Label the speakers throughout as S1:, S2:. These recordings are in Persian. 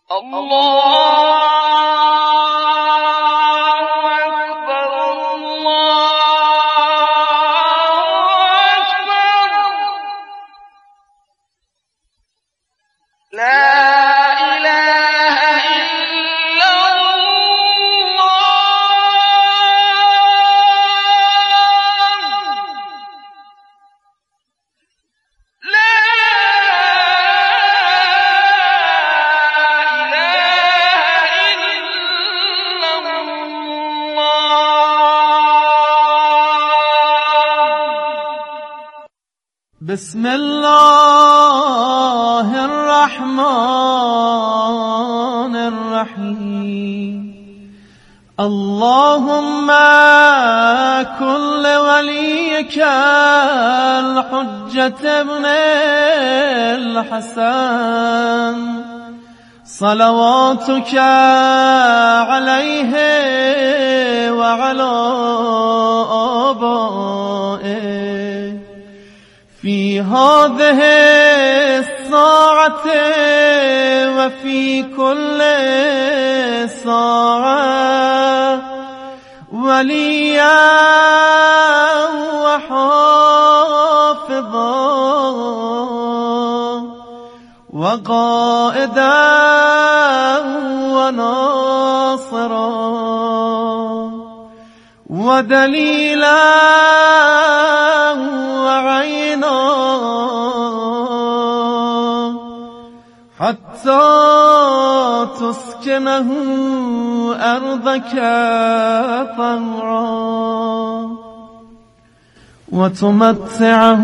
S1: بسم الله الرحمن الرحیم. اللهم كن لوليك الحجة ابن الحسن صلواتك عليه وعلى آبائه في هذه الساعة وفي كل ساعة وليا وحافظا وقائدا وناصرا ودليلا وعينا حتى تسكنه أرضك طوعا وتمتعه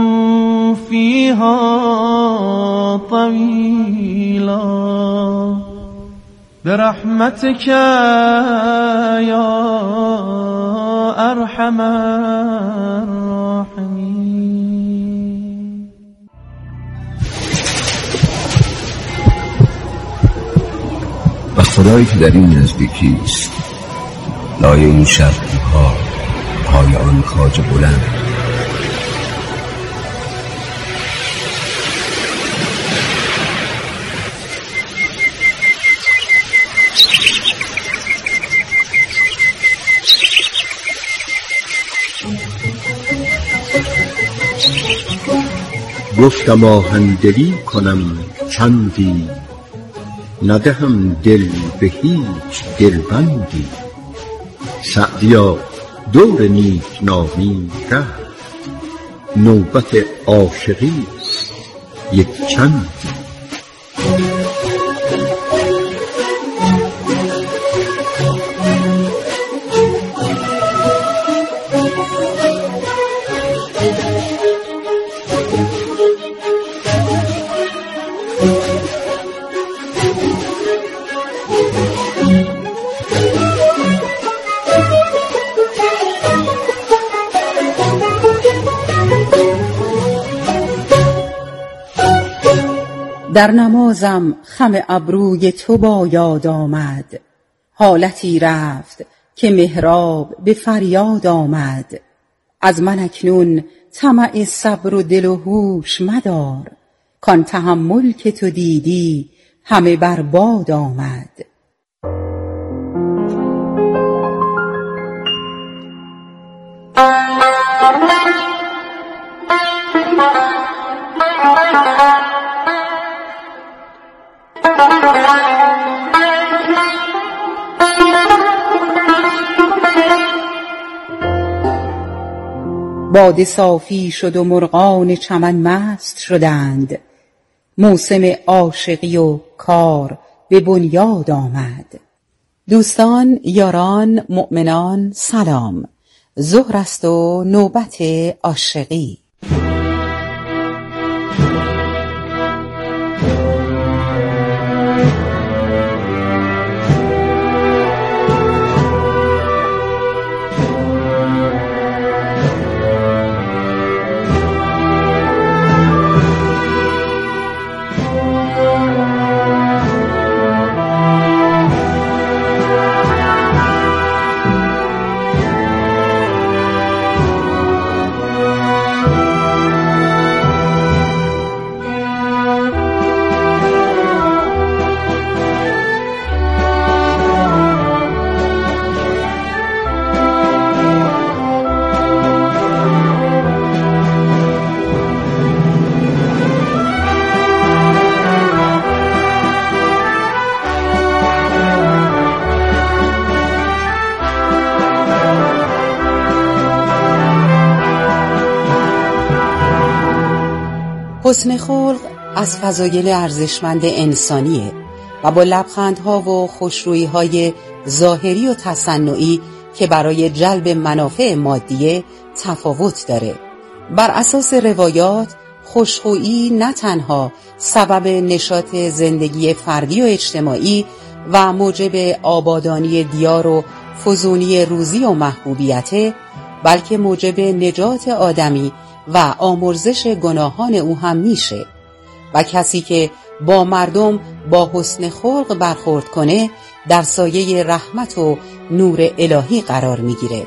S1: فيها طويلا برحمتك يا أرحم الراحمين.
S2: و خدایی که در این نزدیکی است، لای این شرقها پای آن خواجه بلند،
S3: گفتم آهندلی کنم چندی، ندهم دل به هیچ دلبندی. سعدیا دور نیک نامی رفت، نوبت عاشقی است یک چندی.
S4: در نمازم خم ابروی تو با یاد آمد، حالتی رفت که محراب به فریاد آمد. از من اکنون طمع صبر و دل و هوش مدار، کان تحمل که تو دیدی همه بر باد آمد. باده صافی شد و مرغان چمن مست شدند، موسم عاشقی و کار به بنیاد آمد. دوستان، یاران، مؤمنان سلام. ظهر است و نوبت عاشقی. حسن خلق از فضایل ارزشمند انسانیه و با لبخندها و خوشرویی‌های ظاهری و تصنعی که برای جلب منافع مادیه تفاوت داره. بر اساس روایات، خوشخویی نه تنها سبب نشاط زندگی فردی و اجتماعی و موجب آبادانی دیار و فزونی روزی و محبوبیته، بلکه موجب نجات آدمی و آمرزش گناهان او هم میشه و کسی که با مردم با حسن خلق برخورد کنه در سایه رحمت و نور الهی قرار میگیره.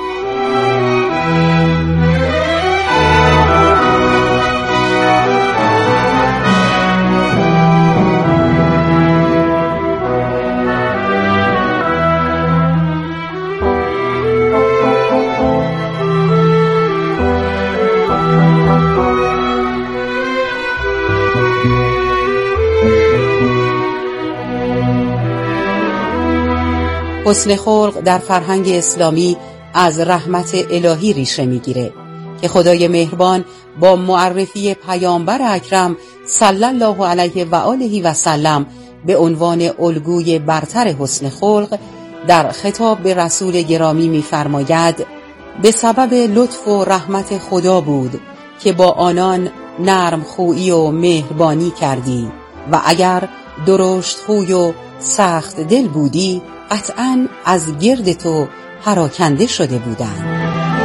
S4: حسن خلق در فرهنگ اسلامی از رحمت الهی ریشه میگیره که خدای مهربان با معرفی پیامبر اکرم صلی الله علیه و آله و سلم به عنوان الگوی برتر حسن خلق در خطاب به رسول گرامی می‌فرماید: به سبب لطف و رحمت خدا بود که با آنان نرم خویی و مهربانی کردی و اگر درشت خوی و سخت دل بودی قطعاً از گرد تو پراکنده شده بودند.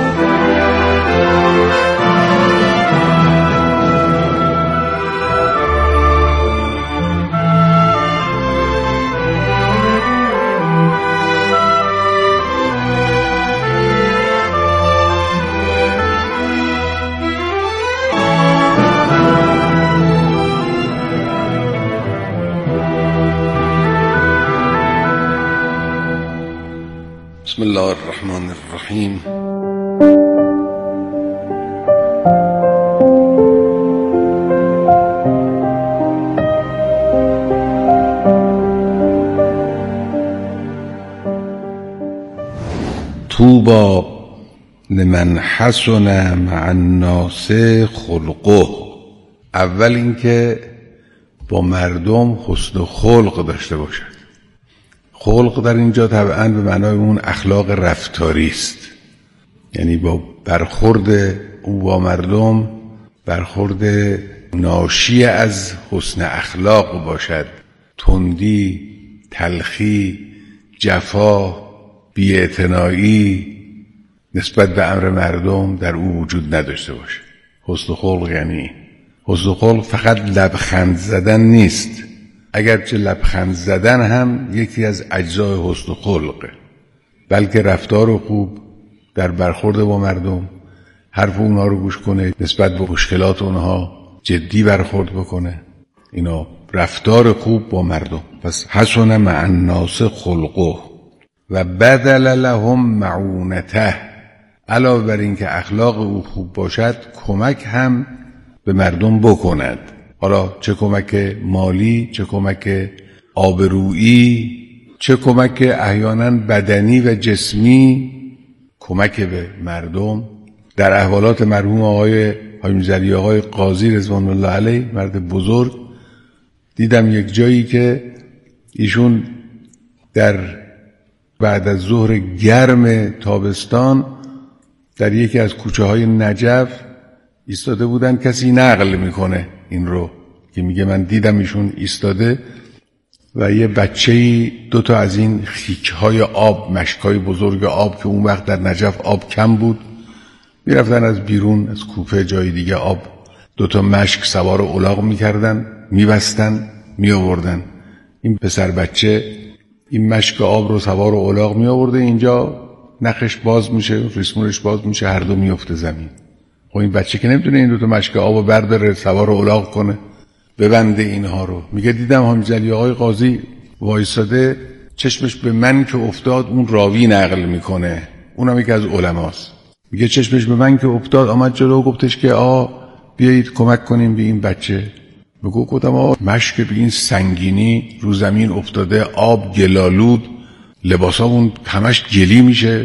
S5: بسم الله الرحمن الرحیم. طوبی لمن حسن مع الناس خلقه. اول اینکه با مردم حسن خلق داشته باشد. خلق در اینجا طبعاً به معنای اون اخلاق رفتاری است، یعنی با برخورد او با مردم برخورد ناشی از حسن اخلاق باشد. تندی، تلخی، جفا، بی‌اعتنایی نسبت به امر مردم در او وجود نداشته باشه. حسن خلق یعنی حسن خلق فقط لبخند زدن نیست، اگرچه لبخند زدن هم یکی از اجزای حسن خلقه، بلکه رفتار خوب در برخورد با مردم، حرف اونها رو گوش کنه، نسبت به مشکلات اونها جدی برخورد بکنه. اینا رفتار خوب با مردم. پس حسن مع الناس خلقه و بدل لهم معونته. علاوه بر این که اخلاق او خوب باشد، کمک هم به مردم بکند. حالا چه کمک مالی، چه کمک آبرویی، چه کمک احیانا بدنی و جسمی، کمک به مردم. در احوالات مرحوم آقای حاجی آقای قاضی رضوان الله علیه، مرد بزرگ، دیدم یک جایی که ایشون در بعد از ظهر گرم تابستان در یکی از کوچه های نجف ایستاده بودن. کسی نقل میکنه این رو که میگه من دیدم ایشون ایستاده و یه بچه‌ای دوتا از این خیک‌های آب، مشکای بزرگ آب که اون وقت در نجف آب کم بود، میرفتن از بیرون از کوپه جای دیگه آب، دوتا مشک سوار الاغ میکردن، میبستن، میآوردن. این پسر بچه این مشک آب رو سوار الاغ میآورده، اینجا نخش باز میشه، ریسمونش باز میشه، هر دو میفته زمین. خب این بچه که نمیتونه این دوتا مشک آب رو برداره سوار الاغ کنه، ببنده اینها رو. میگه دیدم حاجی آقای قاضی وایساده، چشمش به من که افتاد، اون راوی نقل میکنه، اونم یکی از علماست، میگه چشمش به من که افتاد آمد جلو و گفتش که بیایید کمک کنیم به این بچه. گفتم مشک به این سنگینی رو زمین افتاده، آب گلالود، لباسامون همش گلی میشه،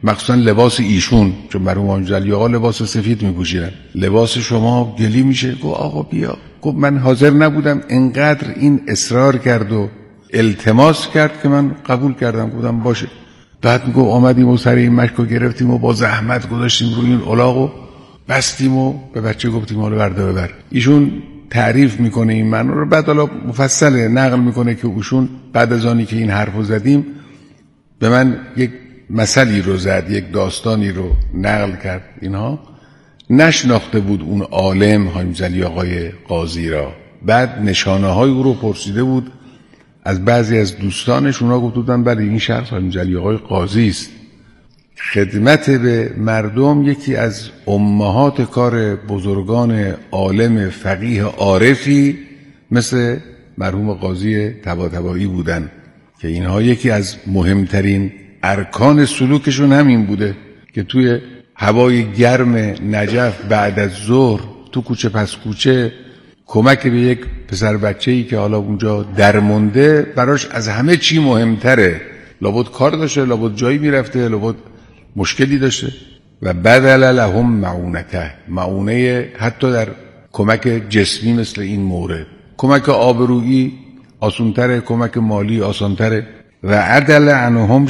S5: مخصوصا لباس ایشون، چون مرحوم حاجی آقا لباس سفید می‌پوشیدن، لباس شما گلی میشه. گفت آقا بیا. گفت من حاضر نبودم، انقدر این اصرار کرد و التماس کرد که من قبول کردم. گفتم باشه. بعد میگه آمدیم و سر این مشکو گرفتیم و با زحمت گذاشتیم روی این الاغو بستیم و به بچه گفتیم حالا برده ببر. ایشون تعریف میکنه این معنی رو، بعد حالا مفصل نقل میکنه که ایشون بعد از آنی که این حرفو زدیم به من یک مثلی رو زد، یک داستانی رو نقل کرد. اینها نشناخته بود اون عالم حاجی آقای قاضی را. بعد نشانه های او رو پرسیده بود از بعضی از دوستانش، اونا گفته بودن بله این شخص حاجی آقای قاضی است. خدمت به مردم یکی از امهات کار بزرگان عالم فقیه عارفی مثل مرحوم قاضی طباطبایی بودن که اینها یکی از مهمترین ارکان سلوکشون همین بوده که توی هوای گرم نجف بعد از ظهر تو کوچه پس کوچه کمک به یک پسر بچه‌ای که حالا اونجا درمونده براش از همه چی مهمتره. لابد کار داشته، لابد جایی میرفته، لابد مشکلی داشته. و بدل لهم معونه حتی در کمک جسمی مثل این مورد، کمک آبرویی آسان‌تره، کمک مالی آسان‌تره. و عدل عنهم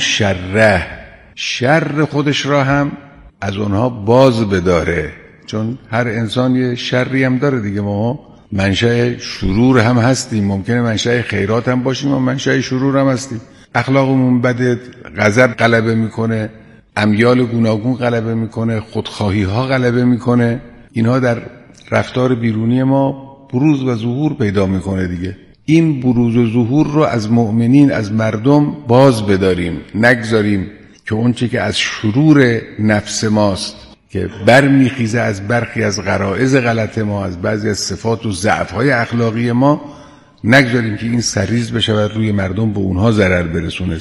S5: شر خودش را هم از اونها باز بداره، چون هر انسان یه شری هم داره دیگه. ما منشأ شرور هم هستیم، ممکنه منشأ خیرات هم باشیم و منشأ شرور هم هستیم. اخلاقمون بده، غضب غلبه میکنه، امیال گوناگون غلبه میکنه، خودخواهی ها غلبه میکنه. اینها در رفتار بیرونی ما بروز و ظهور پیدا میکنه دیگه. این بروز و ظهور رو از مؤمنین، از مردم باز بداریم، نگذاریم که اون چه که از شرور نفس ماست که برمیخیزه از برخی از غرائز غلط ما، از بعضی از صفات و ضعف‌های اخلاقی ما، نگذاریم که این سریز بشه و روی مردم به اونها ضرر برسونه.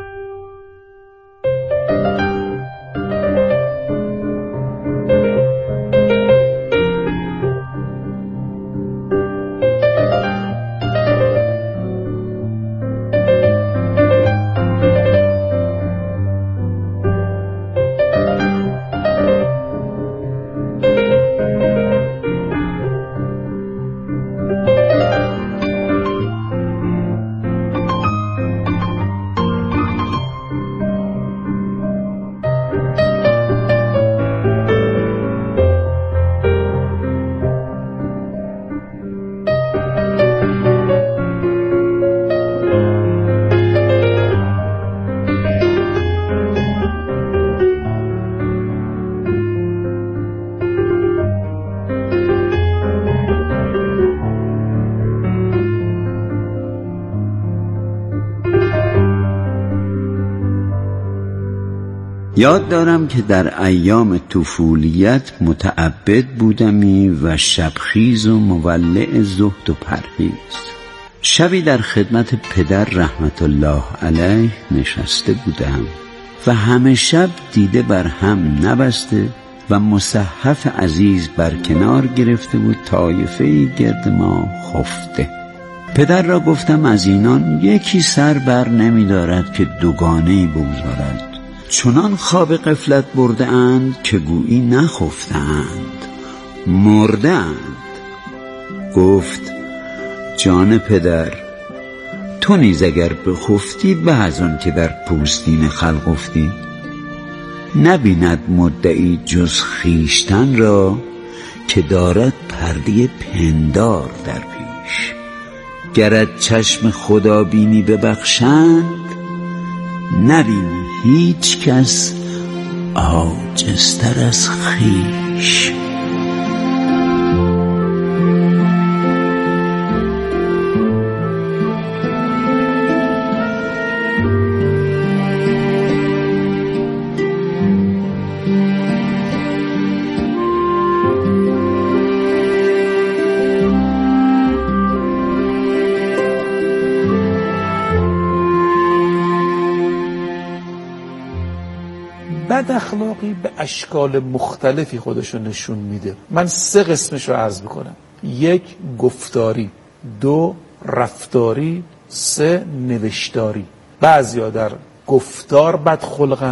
S6: یاد دارم که در ایام طفولیت متعبد بودمی و شبخیز و مولع زهد و پرهیز. شبی در خدمت پدر رحمت الله علیه نشسته بودم و همه شب دیده بر هم نبسته و مصحف عزیز بر کنار گرفته بود، طایفه‌ای گرد ما خفته. پدر را گفتم از اینان یکی سر بر نمی دارد که دوگانه‌ای بگذارد. چنان خواب غفلت برده اند که گویی نخفتند، مرده اند. گفت جان پدر، تو نیز اگر بخفتی به از آن که در پوستین خلق افتی. نبیند مدعی جز خویشتن را که دارد پرده پندار در پیش. گرت چشم خدا بینی ببخشند، نبینی هیچ کس عاجزتر از خویش.
S7: بد اخلاقی به اشکال مختلفی خودشو نشون میده. من 3 قسمش رو عرض میکنم: 1 گفتاری، 2 رفتاری، 3 نوشتاری. بعضیا در گفتار بد خلقن،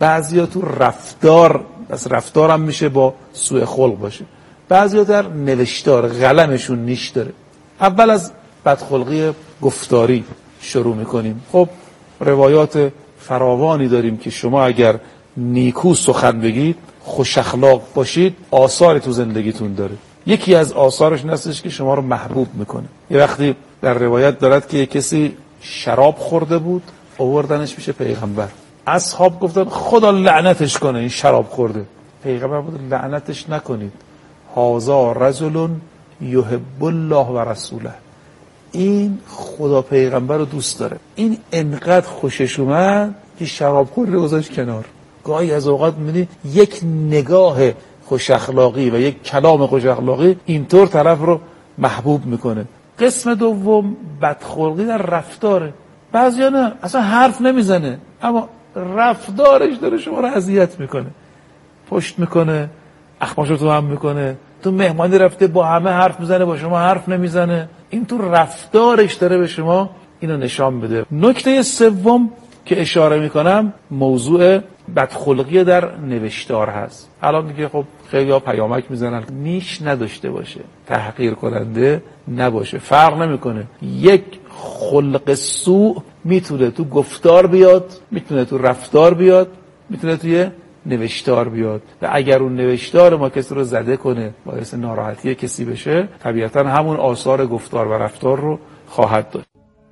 S7: بعضیا تو رفتار، پس رفتار هم میشه با سوء خلق باشه. بعضیا در نوشتار قلمشون نیش داره. اول از بدخلقی گفتاری شروع میکنیم. خب روایات فراوانی داریم که شما اگر نیکو سخن بگید، خوش اخلاق باشید، آثاری تو زندگیتون داره. یکی از آثارش هستش که شما رو محبوب میکنه. یه وقتی در روایت دارد که کسی شراب خورده بود، آوردنش میشه پیغمبر. اصحاب گفتن خدا لعنتش کنه این شراب خورده. پیغمبر بود لعنتش نکنید، هذا رجل یحب الله و رسوله، این خدا پیغمبر رو دوست داره. این انقدر خوشش اومد که شراب خورده گذاشت کنار. گاهی از اوقات می‌بینی یک نگاه خوش اخلاقی و یک کلام خوش اخلاقی اینطور طرف رو محبوب میکنه. قسم دوم بدخلقی در رفتاره. بعضیا نه اصلا حرف نمیزنه اما رفتارش داره شما رو اذیت میکنه، پشت میکنه، اخماشو تو هم میکنه، تو مهمانی رفته با همه حرف میزنه با شما حرف نمیزنه. این تو رفتارش داره به شما اینو نشان بده. نکته سوم که اشاره میکنم موضوع بدخلقی در نوشتار هست. الان دیگه خب خیلی ها پیامک میزنن، نیش نداشته باشه، تحقیر کننده نباشه، فرق نمیکنه. یک خلق سوء میتونه تو گفتار بیاد، میتونه تو رفتار بیاد، میتونه توی نوشتار بیاد و اگر اون نوشتار ما کسی رو زده کنه، باعث ناراحتی کسی بشه، طبیعتا همون آثار گفتار و رفتار رو خواهد داشت.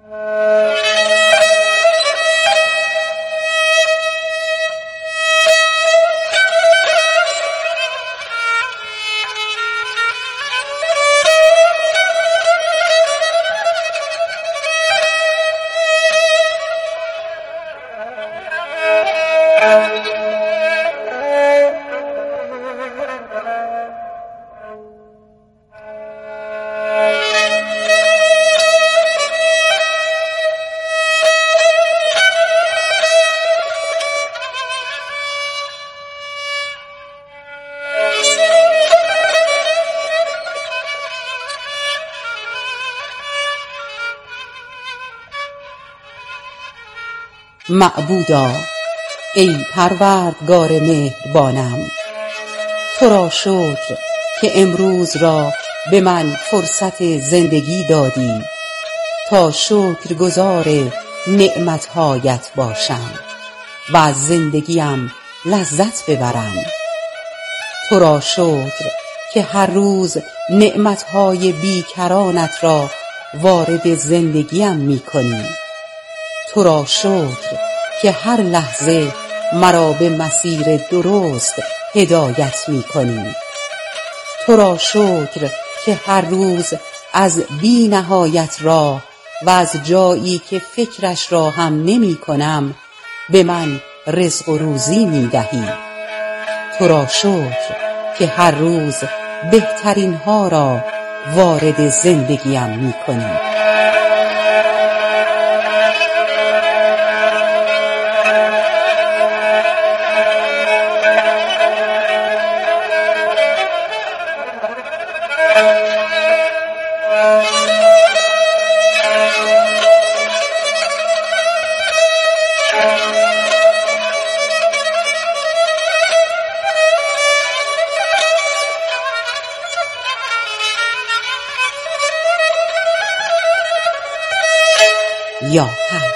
S4: معبودا ای پروردگار مهربانم، تو را شکر که امروز را به من فرصت زندگی دادی تا شکرگزار نعمتهایت باشم و از زندگیم لذت ببرم. تو را شکر که هر روز نعمتهای بیکرانت را وارد زندگیم می کنی. تو را شکر که هر لحظه مرا به مسیر درست هدایت می کنی. تو را شکر که هر روز از بی نهایت راه و از جایی که فکرش را هم نمی کنم به من رزق و روزی می دهی. تو را شکر که هر روز بهترین ها را وارد زندگیم می کنی. یا حق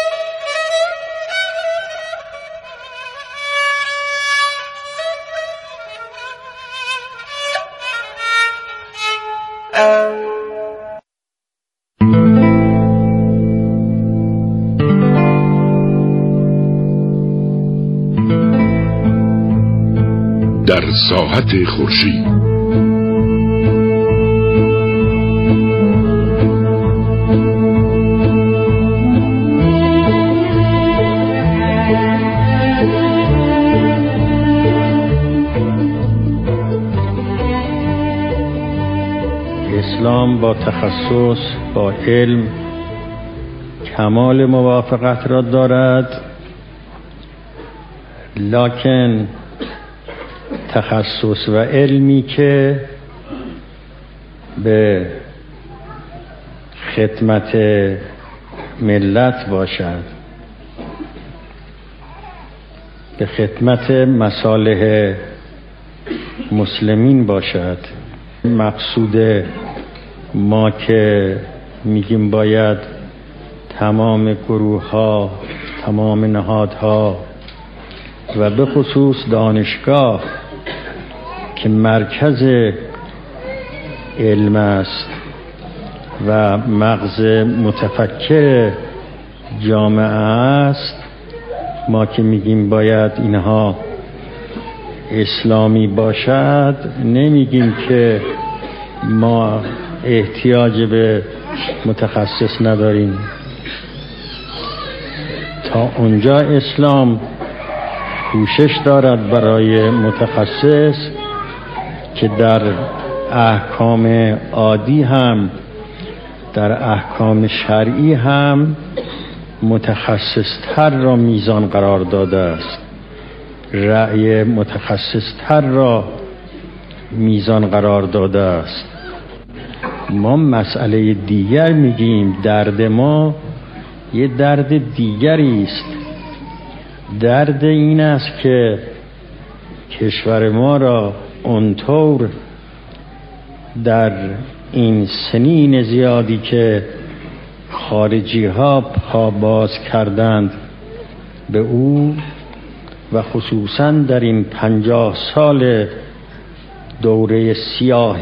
S8: در ساحت خورشید
S9: اسلام با تخصص با علم کمال موافقت را دارد، لکن تخصص و علمی که به خدمت ملت باشد به خدمت مصالح مسلمین باشد. مقصود ما که میگیم باید تمام گروه ها، تمام نهادها و به خصوص دانشگاه که مرکز علم است و مغز متفکر جامعه است، ما که میگیم باید اینها اسلامی باشد، نمیگیم که ما احتیاج به متخصص نداریم. تا اونجا اسلام کوشش دارد برای متخصص که در احکام عادی هم در احکام شرعی هم متخصص تر را میزان قرار داده است، رأی متخصص تر را میزان قرار داده است. ما مسئله دیگر میگیم، درد ما یه درد دیگری است. درد این است که کشور ما را اونطور در این سنین زیادی که خارجی ها پا باز کردند به او و خصوصا در این 50 سال دوره سیاه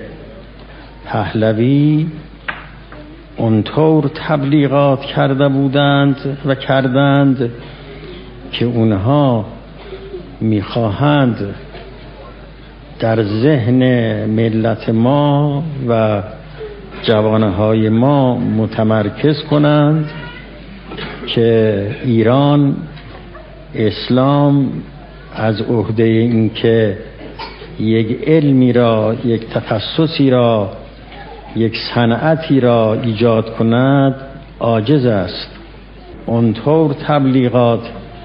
S9: پهلوی اونطور تبلیغات کرده بودند و کردند که اونها میخواهند در ذهن ملت ما و جوانهای ما متمرکز کنند که ایران اسلام از عهده این که یک علمی را، یک تخصصی را، یک صنعتی را ایجاد کند عاجز است. اونطور تبلیغات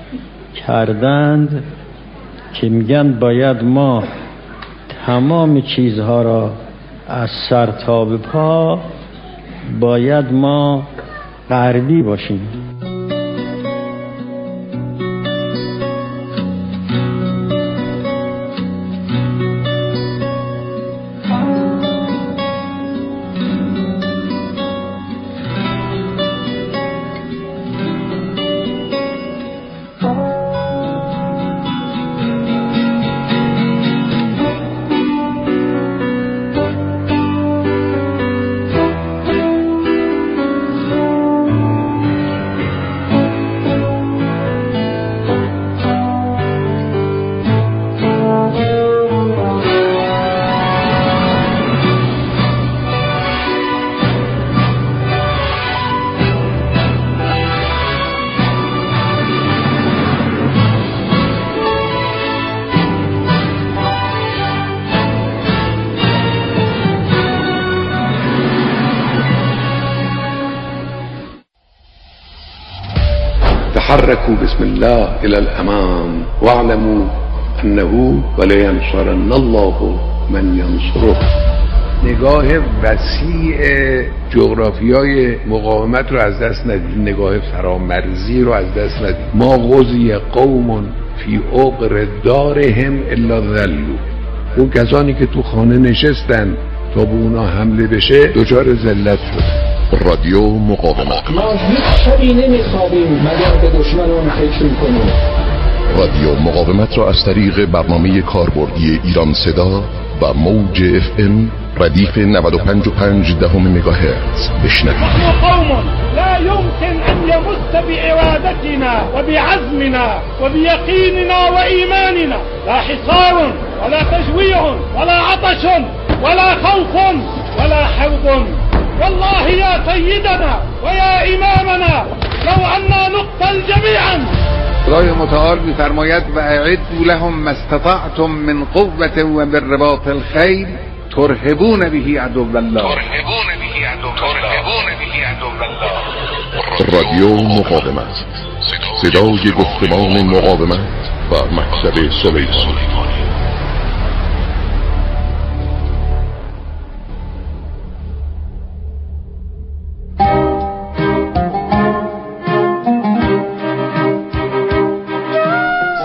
S9: کردند که میگن باید ما تمام چیزها را از سر تا به پا باید ما غربی باشیم.
S8: تحركوا بسم الله إلى الأمام واعلموا أنه ولينصرن الله من ينصره.
S5: نگاه وسیع جغرافیای مقاومت رو از دست ندید، نگاه فرامرزی رو از دست ندید. ما غزی قوم فی عقر دارهم الا ذلوا. اون کسانی که تو خانه نشستن تا به اونا حمله بشه دچار ذلت شد.
S8: رادیو مقاومت.
S10: ما هیچ شبی نمیخوابیم مگر به دشمنان فکر کنیم.
S8: رادیو مقاومت را از طریق برنامه کاربردی ایران صدا و موج FM ردیف 95.5 مگاهرتز بشنوید.
S10: نحن قوم لا يمكن ان يمس بإرادتنا وبعزمنا وبيقيننا وإيماننا لا حصار ولا تجويع ولا عطش ولا خوف ولا حرب. والله يا سيدنا ويا إمامنا لو أننا نقتل جميعا.
S5: خدای متعال می‌فرماید و اعدوا لهم ما استطعتم من قوة و بالرباط الخیل ترهبون به عدو الله.
S8: رادیو مقاومت، صدای گفتمان مقاومت و مکتب سلیمانی.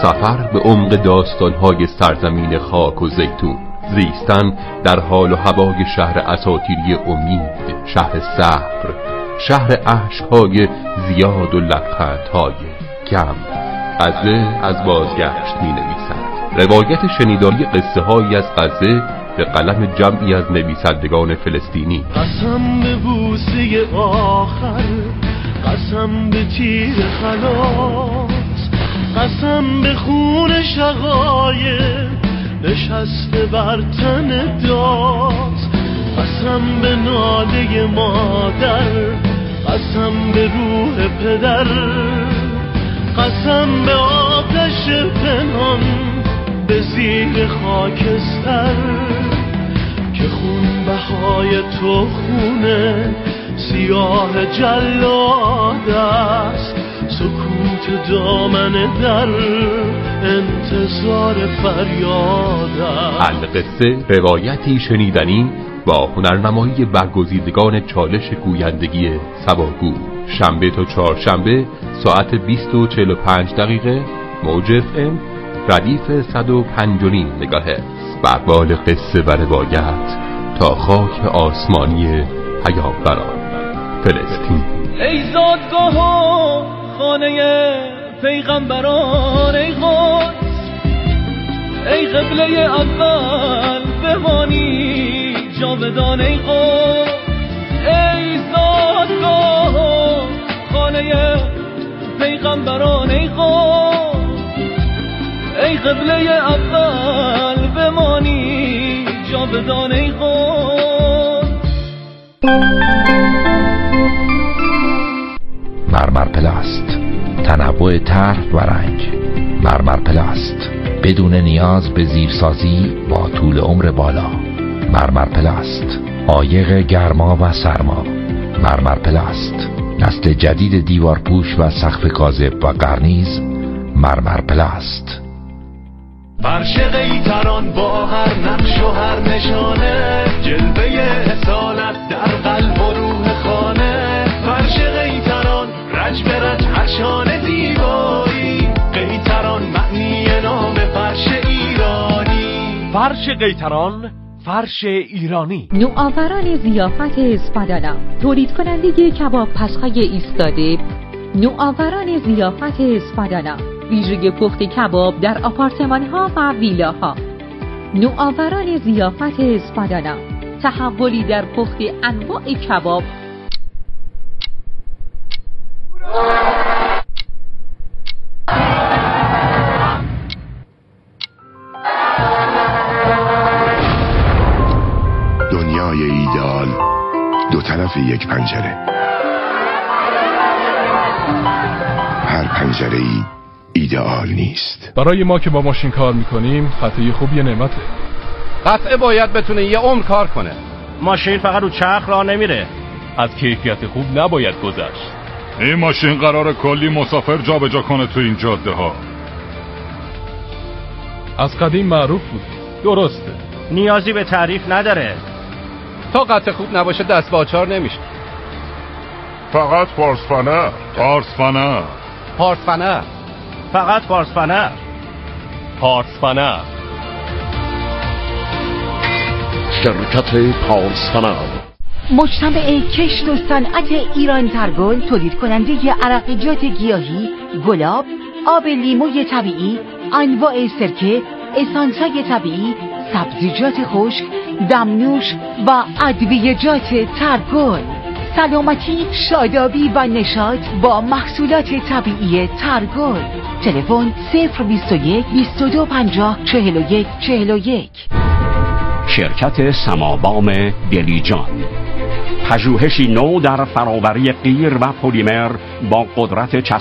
S11: سفر به عمق داستان‌های سرزمین خاک و زیتون، زیستن در حال و هوای شهر اساطیری امید، شهر صبر، شهر عشق‌های زیاد و لبخندهای کم. غزه از بازگشت می‌نویسد. روایت شنیداری قصه‌هایی از غزه به قلم جمعی از نویسندگان فلسطینی.
S12: قسم به بوسه آخر، قسم به تیر خلاص، قسم به خون شقایق نشسته بر تن داز، قسم به ناله مادر، قسم به روح پدر، قسم به آتش پنهان به زیر خاکستر، که خون بهای تو خونه سیاه جلاد است، سکوت دامن در انتظار فریاد است.
S11: القصه روایتی شنیدنی با هنرنمایی برگزیدگان چالش گویندگی سواگو. شنبه تا چهارشنبه ساعت 20:45 موج FM ردیف 105.5 مگاهرتز. بر بال قصه و روایت تا خاک آسمانی پیامبران فلسطین.
S13: ای زادگاه و خانه پیغمبران، ای قدس، ای قبله اول بمانی جاودان، ای قدس، ای زادگاه و خانه پیغمبران، ای قدس، ای قبله اول بمانی جاودان، ای قدس.
S14: مرمر پلاست، تنوع طرح و رنگ. مرمر پلاست، بدون نیاز به زیرسازی با طول عمر بالا. مرمر پلاست، عایق گرما و سرما. مرمر پلاست، نسل جدید دیوارپوش و سقف کاذب و قرنیز. مرمر پلاست.
S12: فرش قیتران با هر نقش و هر نشانه، جلوه اصالت در قلب و روح خانه. فرش قیتران رج به رج هرشان زیبایی، قیتران معنی نام فرش ایرانی.
S15: فرش قیتران، فرش ایرانی.
S16: نوآوران ضیافت اسپادانا، تولید کننده کباب پس‌های ایستاده. نوآوران ضیافت اسپادانا، ویژگی پخت کباب در آپارتمان‌ها و ویلاها. نوآوران ضیافت اسپادانا، تحولی در پخت انواع کباب.
S8: دنیای ایدئال دو طرف یک پنجره. هر پنجره ای ایدئال نیست.
S17: برای ما که با ماشین کار میکنیم قطعه خوب یه نعمته.
S18: قطعه باید بتونه یه عمر کار کنه. ماشین فقط رو چرخ راه نمیره.
S17: از کیفیت خوب نباید گذشت.
S19: این ماشین قراره کلی مسافر جابجا کنه تو این جاده ها.
S17: از قدیم معروف بود. درسته.
S18: نیازی به تعریف نداره. تا قطعه خوب نباشه دست با آچار نمیشه.
S19: فقط پارسفنر. پارسفنر.
S18: پارسفنر. فقط پارسفنر.
S17: پارسفنر.
S8: شرکت پارسفنر.
S20: مجتمع کشت و صنعت ایران ترگل، تولید کننده عرقیات گیاهی، گلاب، آب لیموی طبیعی، انواع سرکه، اسانس‌های طبیعی، سبزیجات خشک، دمنوش و ادویه‌جات ترگل. سلامتی، شادابی و نشاط با محصولات طبیعی ترگل. تلفن 021 22 50 41 41.
S21: شرکت سمابام دلیجان، پژوهشی نو در فراوری قیر و پلیمر با قدرت